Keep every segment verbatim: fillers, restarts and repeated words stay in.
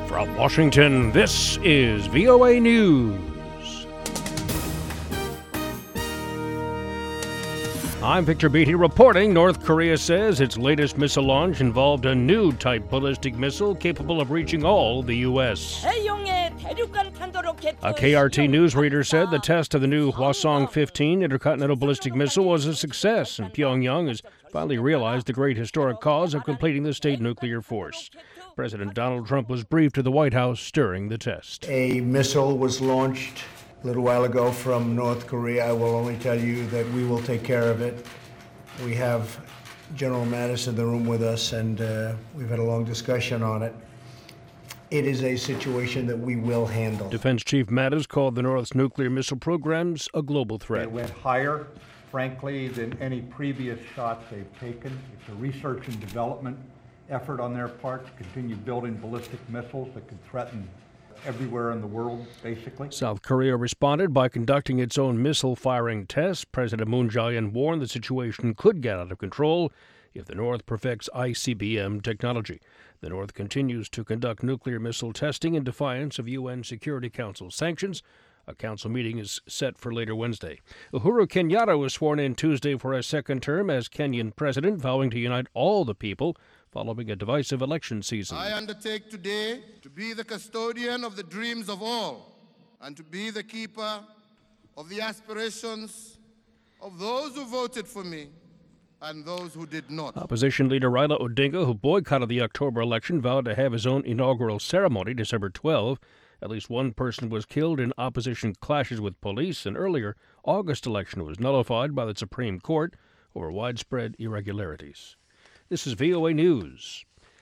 From Washington, this is V O A News. I'm Victor Beatty reporting. North Korea says its latest missile launch involved a new type ballistic missile capable of reaching all the U S. A K R T News reader said the test of the new Hwasong fifteen intercontinental ballistic missile was a success, and Pyongyang has finally realized the great historic cause of completing the state nuclear force. President Donald Trump was briefed at the White House during the test. A missile was launched a little while ago from North Korea. I will only tell you that we will take care of it. We have General Mattis in the room with us, and uh, we've had a long discussion on it. It is a situation that we will handle. Defense Chief Mattis called the North's nuclear missile programs a global threat. They went higher, frankly, than any previous shots they've taken. It's a research and development effort on their part to continue building ballistic missiles that could threaten everywhere in the world, basically. South Korea responded by conducting its own missile-firing tests. President Moon Jae-in warned the situation could get out of control if the North perfects I C B M technology. The North continues to conduct nuclear missile testing in defiance of U N Security Council sanctions. A council meeting is set for later Wednesday. Uhuru Kenyatta was sworn in Tuesday for a second term as Kenyan president, vowing to unite all the people following a divisive election season. I undertake today to be the custodian of the dreams of all and to be the keeper of the aspirations of those who voted for me and those who did not. Opposition leader Raila Odinga, who boycotted the October election, vowed to have his own inaugural ceremony December twelfth. At least one person was killed in opposition clashes with police. An earlier August election was nullified by the Supreme Court over widespread irregularities. This is V O A News.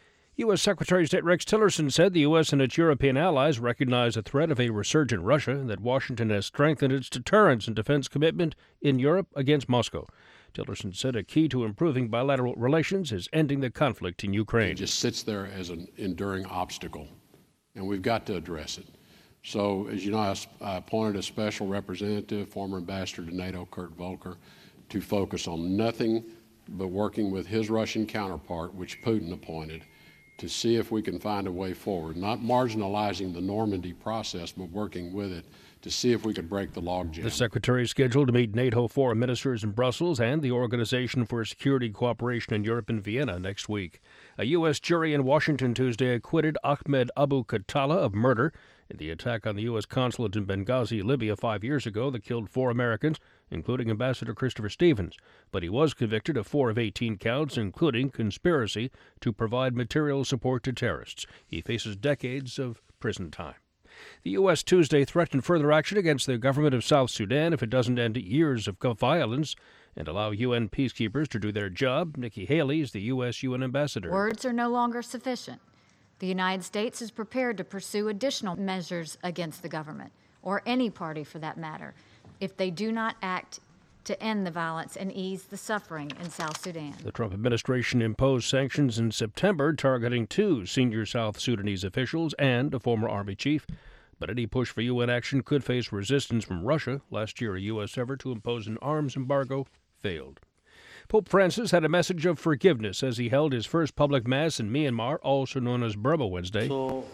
U S. Secretary of State Rex Tillerson said the U S and its European allies recognize the threat of a resurgent Russia and that Washington has strengthened its deterrence and defense commitment in Europe against Moscow. Tillerson said a key to improving bilateral relations is ending the conflict in Ukraine. It just sits there as an enduring obstacle, and we've got to address it. So, as you know, I appointed a special representative, former ambassador to NATO, Kurt Volker, to focus on nothing but working with his Russian counterpart, which Putin appointed, to see if we can find a way forward, not marginalizing the Normandy process, but working with it to see if we could break the logjam. The secretary is scheduled to meet NATO foreign ministers in Brussels and the Organization for Security Cooperation in Europe in Vienna next week. A U S jury in Washington Tuesday acquitted Ahmed Abu Khattala of murder in the attack on the U S consulate in Benghazi, Libya, five years ago that killed four Americans, including Ambassador Christopher Stevens. But he was convicted of four of eighteen counts, including conspiracy to provide material support to terrorists. He faces decades of prison time. The U S Tuesday threatened further action against the government of South Sudan if it doesn't end years of violence and allow U N peacekeepers to do their job. Nikki Haley is the U S U N ambassador. Words are no longer sufficient. The United States is prepared to pursue additional measures against the government, or any party for that matter, if they do not act to end the violence and ease the suffering in South Sudan. The Trump administration imposed sanctions in September targeting two senior South Sudanese officials and a former Army chief. But any push for U N action could face resistance from Russia. Last year, a U S effort to impose an arms embargo failed. Pope Francis had a message of forgiveness as he held his first public mass in Myanmar, also known as Burma Wednesday.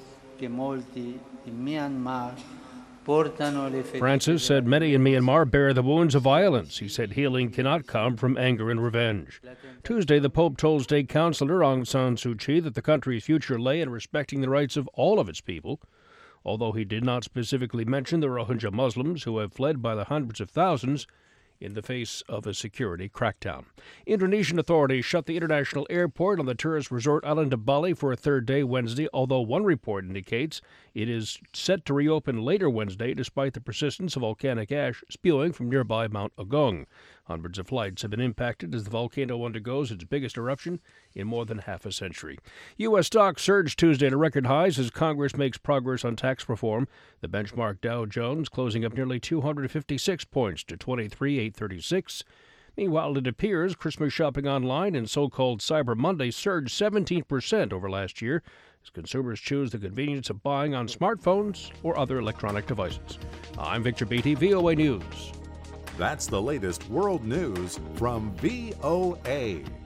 Francis said many in Myanmar bear the wounds of violence. He said healing cannot come from anger and revenge. Tuesday, the Pope told State Councilor Aung San Suu Kyi that the country's future lay in respecting the rights of all of its people. Although he did not specifically mention the Rohingya Muslims who have fled by the hundreds of thousands in the face of a security crackdown. Indonesian authorities shut the international airport on the tourist resort island of Bali for a third day Wednesday, although one report indicates it is set to reopen later Wednesday despite the persistence of volcanic ash spewing from nearby Mount Agung. Hundreds of flights have been impacted as the volcano undergoes its biggest eruption in more than half a century. U S stocks surged Tuesday to record highs as Congress makes progress on tax reform. The benchmark Dow Jones closing up nearly two hundred fifty-six points to twenty-three thousand eight hundred thirty-six. Meanwhile, it appears Christmas shopping online and so-called Cyber Monday surged seventeen percent over last year as consumers choose the convenience of buying on smartphones or other electronic devices. I'm Victor Beatty, V O A News. That's the latest world news from V O A.